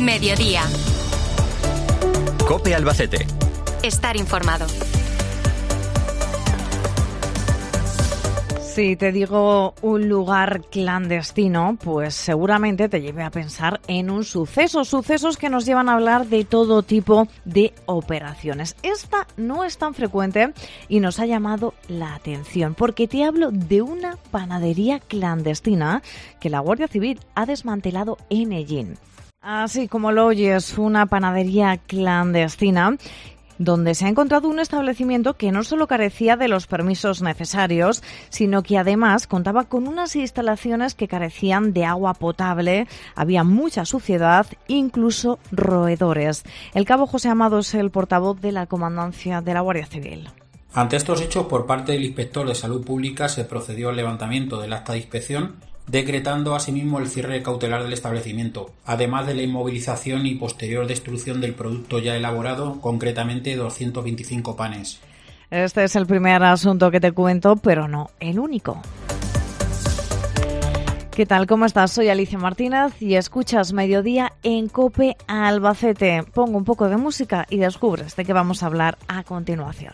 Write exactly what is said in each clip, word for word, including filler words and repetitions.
Mediodía. COPE Albacete. Estar informado. Si te digo un lugar clandestino, pues seguramente te lleve a pensar en un suceso, sucesos que nos llevan a hablar de todo tipo de operaciones. Esta no es tan frecuente y nos ha llamado la atención porque te hablo de una panadería clandestina que la Guardia Civil ha desmantelado en Ellín. Así como lo oyes, una panadería clandestina donde se ha encontrado un establecimiento que no solo carecía de los permisos necesarios, sino que además contaba con unas instalaciones que carecían de agua potable, había mucha suciedad, incluso roedores. El cabo José Amado es el portavoz de la Comandancia de la Guardia Civil. Ante estos hechos, por parte del inspector de Salud Pública se procedió al levantamiento del acta de inspección, decretando asimismo el cierre cautelar del establecimiento, además de la inmovilización y posterior destrucción del producto ya elaborado, concretamente doscientos veinticinco panes. Este es el primer asunto que te cuento, pero no el único. ¿Qué tal? ¿Cómo estás? Soy Alicia Martínez y escuchas Mediodía en COPE Albacete. Pongo un poco de música y descubres de qué vamos a hablar a continuación.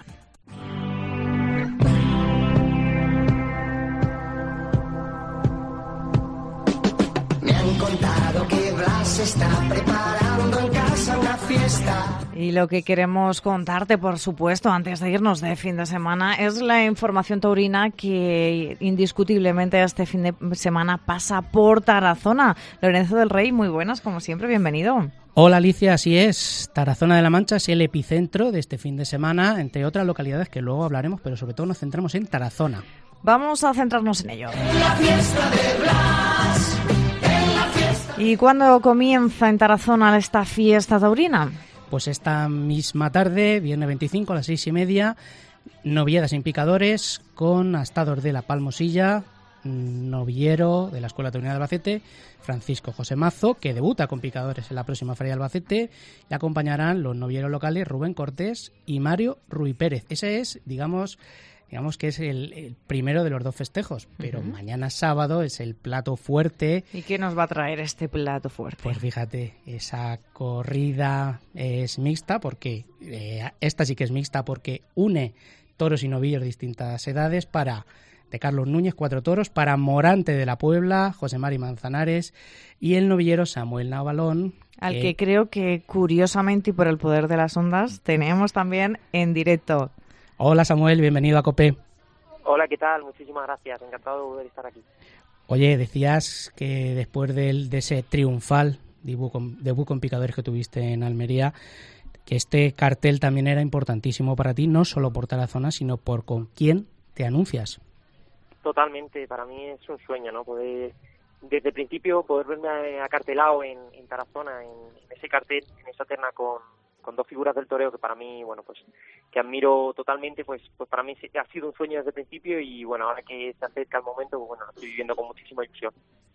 Contado que Blas está preparando en casa una fiesta. Y lo que queremos contarte, por supuesto, antes de irnos de fin de semana, es la información taurina que indiscutiblemente este fin de semana pasa por Tarazona. Lorenzo del Rey, muy buenas, como siempre, bienvenido. Hola Alicia, así es. Tarazona de la Mancha es el epicentro de este fin de semana, entre otras localidades que luego hablaremos, pero sobre todo nos centramos en Tarazona. Vamos a centrarnos en ello. La fiesta de Blas. ¿Y cuándo comienza en Tarazona esta fiesta taurina? Pues esta misma tarde, viernes veinticinco a las seis y media, noviedas sin picadores con astados de la Palmosilla, novillero de la Escuela Taurina de Albacete, Francisco José Mazo, que debuta con picadores en la próxima Feria de Albacete, y acompañarán los novilleros locales Rubén Cortés y Mario Ruy Pérez. Ese es, digamos... Digamos que es el, el primero de los dos festejos, pero uh-huh. mañana sábado es el plato fuerte. ¿Y qué nos va a traer este plato fuerte? Pues fíjate, esa corrida es mixta, porque eh, esta sí que es mixta, porque une toros y novillos de distintas edades para de Carlos Núñez, cuatro toros, para Morante de la Puebla, José Mari Manzanares y el novillero Samuel Navalón. Al que... que creo que curiosamente y por el poder de las ondas tenemos también en directo. Hola Samuel, bienvenido a COPE. Hola, ¿qué tal? Muchísimas gracias, encantado de volver a estar aquí. Oye, decías que después del, de ese triunfal debut con, debut con picadores que tuviste en Almería, que este cartel también era importantísimo para ti, no solo por Tarazona, sino por con quién te anuncias. Totalmente, para mí es un sueño, ¿no? Poder, desde el principio, poder verme acartelado en, en Tarazona, en, en ese cartel, en esa terna con... con dos figuras del toreo que para mí, bueno, pues que admiro totalmente, pues pues para mí ha sido un sueño desde el principio y bueno, ahora que se acerca el momento, pues bueno, lo estoy viviendo con muchísima ilusión.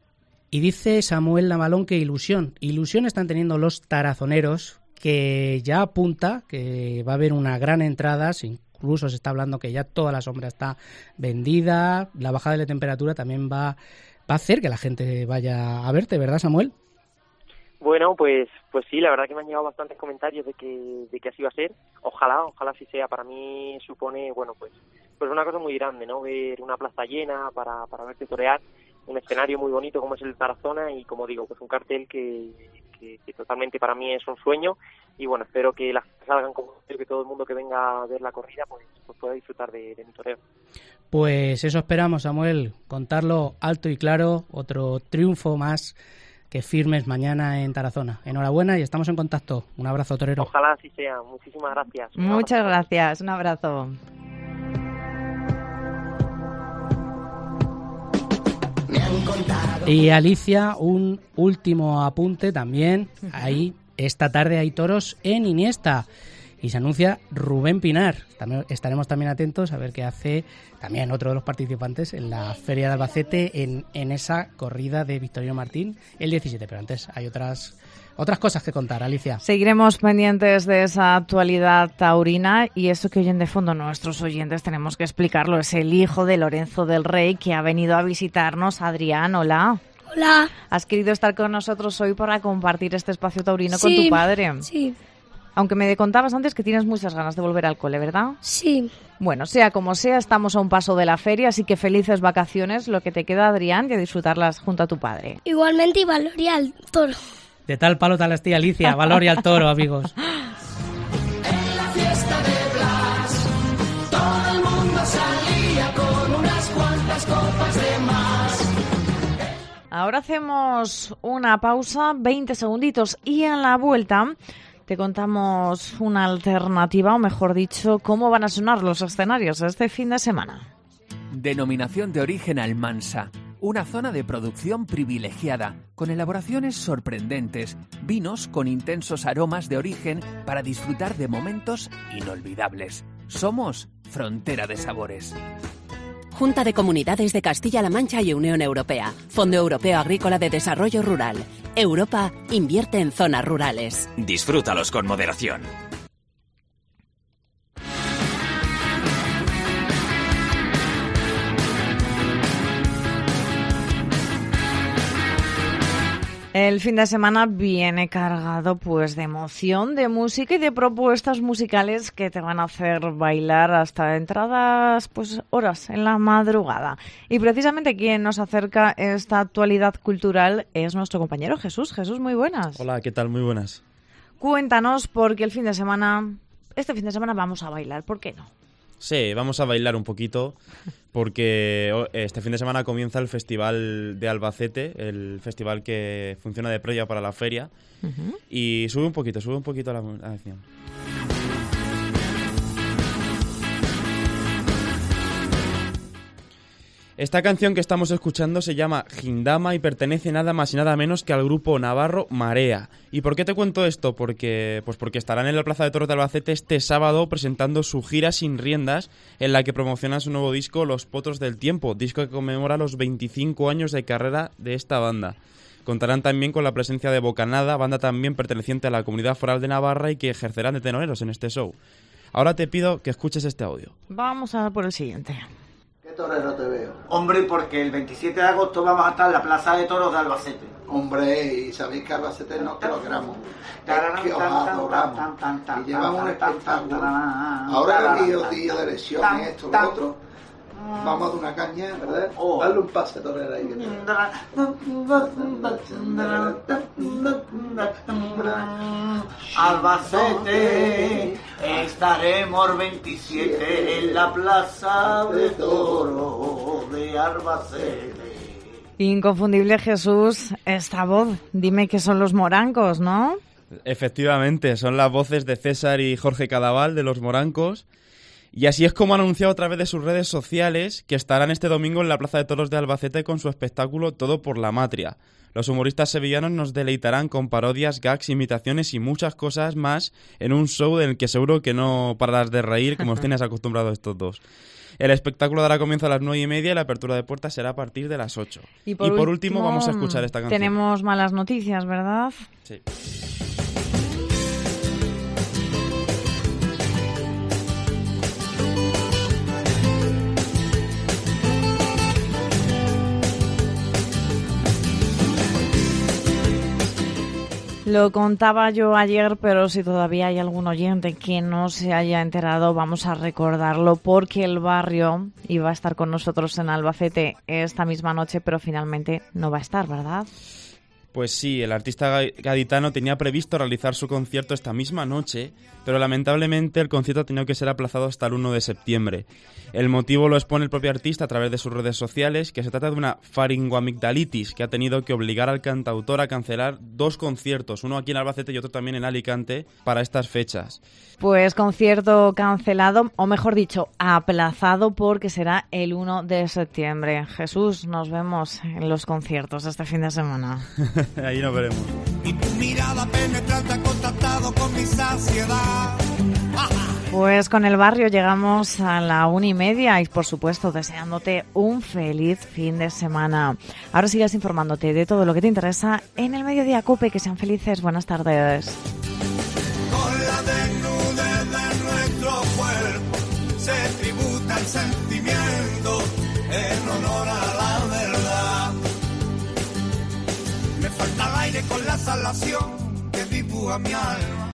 Y dice Samuel Navalón que ilusión, ilusión están teniendo los tarazoneros, que ya apunta que va a haber una gran entrada, incluso se está hablando que ya toda la sombra está vendida, la bajada de la temperatura también va, va a hacer que la gente vaya a verte, ¿verdad Samuel? Bueno, pues pues sí, la verdad que me han llegado bastantes comentarios de que de que así va a ser. Ojalá, ojalá así sea. Para mí supone, bueno, pues pues una cosa muy grande, ¿no? Ver una plaza llena para para verte torear, un escenario muy bonito como es el Tarazona y, como digo, pues un cartel que, que, que totalmente para mí es un sueño y, bueno, espero que las cosas salgan como que todo el mundo que venga a ver la corrida pues, pues pueda disfrutar de, de mi toreo. Pues eso esperamos, Samuel, contarlo alto y claro, otro triunfo más que firmes mañana en Tarazona. Enhorabuena y estamos en contacto. Un abrazo, torero. Ojalá así sea. Muchísimas gracias. Un Muchas abrazo. gracias. Un abrazo. Y Alicia, un último apunte también. Ahí, esta tarde hay toros en Iniesta. Y se anuncia Rubén Pinar. También estaremos también atentos a ver qué hace también otro de los participantes en la Feria de Albacete en, en esa corrida de Victorino Martín el diecisiete. Pero antes hay otras otras cosas que contar, Alicia. Seguiremos pendientes de esa actualidad taurina y eso que oyen de fondo nuestros oyentes tenemos que explicarlo. Es el hijo de Lorenzo del Rey que ha venido a visitarnos. Adrián, hola. Hola. Has querido estar con nosotros hoy para compartir este espacio taurino Sí, con tu padre. Sí, Aunque me contabas antes que tienes muchas ganas de volver al cole, ¿verdad? sí. Bueno, sea como sea, estamos a un paso de la feria, así que felices vacaciones, lo que te queda, Adrián, y a disfrutarlas junto a tu padre. Igualmente y valoria al toro. De tal palo tal astilla Alicia, valoria al toro, amigos. En la fiesta de Blas, todo el mundo salía con unas cuantas copas de más. Ahora hacemos una pausa, veinte segunditos, y a la vuelta te contamos una alternativa, o mejor dicho, cómo van a sonar los escenarios este fin de semana. Denominación de origen Almansa, una zona de producción privilegiada, con elaboraciones sorprendentes, vinos con intensos aromas de origen para disfrutar de momentos inolvidables. Somos Frontera de Sabores. Junta de Comunidades de Castilla-La Mancha y Unión Europea. Fondo Europeo Agrícola de Desarrollo Rural. Europa invierte en zonas rurales. Disfrútalos con moderación. El fin de semana viene cargado pues de emoción, de música y de propuestas musicales que te van a hacer bailar hasta entradas pues horas en la madrugada. Y precisamente quien nos acerca esta actualidad cultural es nuestro compañero Jesús. Jesús, muy buenas. Hola, ¿qué tal? Muy buenas. Cuéntanos, porque el fin de semana, este fin de semana vamos a bailar, ¿por qué no? Sí, vamos a bailar un poquito porque este fin de semana comienza el Festival de Albacete, el festival que funciona de previa para la feria. Uh-huh. Y sube un poquito, sube un poquito la, la canción. Esta canción que estamos escuchando se llama Gindama y pertenece nada más y nada menos que al grupo navarro Marea. ¿Y por qué te cuento esto? Porque, pues porque estarán en la Plaza de Toros de Albacete este sábado presentando su gira Sin Riendas, en la que promocionan su nuevo disco Los Potros del Tiempo, disco que conmemora los veinticinco años de carrera de esta banda. Contarán también con la presencia de Bocanada, banda también perteneciente a la Comunidad Foral de Navarra y que ejercerán de tenoreros en este show. Ahora te pido que escuches este audio. Vamos a por el siguiente. ¿Qué torero te veo? Hombre, porque el veintisiete de agosto vamos a estar en la Plaza de Toros de Albacete. Hombre, y sabéis que Albacete no es que lo queramos, es que os adoramos. Y llevamos un espectáculo. Ahora que el día de elecciones, esto, lo otro, vamos a dar una caña, ¿verdad? Oh. Dale un pase, torero ahí. Albacete, estaremos el veintisiete en la Plaza de Toros de Albacete. Inconfundible, Jesús, esta voz. Dime que son los Morancos, ¿no? Efectivamente, son las voces de César y Jorge Cadaval de los Morancos. Y así es como han anunciado a través de sus redes sociales que estarán este domingo en la Plaza de Toros de Albacete con su espectáculo Todo por la Matria. Los humoristas sevillanos nos deleitarán con parodias, gags, imitaciones y muchas cosas más en un show del que seguro que no pararás de reír como os tienes acostumbrados estos dos. El espectáculo dará comienzo a las nueve y media y la apertura de puertas será a partir de las ocho. Y por, y por último, último vamos a escuchar esta canción. Tenemos malas noticias, ¿verdad? Sí. Lo contaba yo ayer, pero si todavía hay algún oyente que no se haya enterado, vamos a recordarlo, porque el barrio iba a estar con nosotros en Albacete esta misma noche, pero finalmente no va a estar, ¿verdad? Pues sí, el artista gaditano tenía previsto realizar su concierto esta misma noche, pero lamentablemente el concierto ha tenido que ser aplazado hasta el uno de septiembre. El motivo lo expone el propio artista a través de sus redes sociales, que se trata de una faringoamigdalitis que ha tenido que obligar al cantautor a cancelar dos conciertos, uno aquí en Albacete y otro también en Alicante, para estas fechas. Pues concierto cancelado, o mejor dicho, aplazado, porque será el uno de septiembre. Jesús, nos vemos en los conciertos este fin de semana. Ahí nos veremos. Y tu mirada penetrante ha contactado con mi saciedad. Pues con el barrio llegamos a la una y media y por supuesto deseándote un feliz fin de semana. Ahora sigas informándote de todo lo que te interesa en el Mediodía COPE. Que sean felices. Buenas tardes. Con la desnudez de nuestro cuerpo se tributa el sentimiento en honor a la verdad. calle con la salación que dibuja mi alma.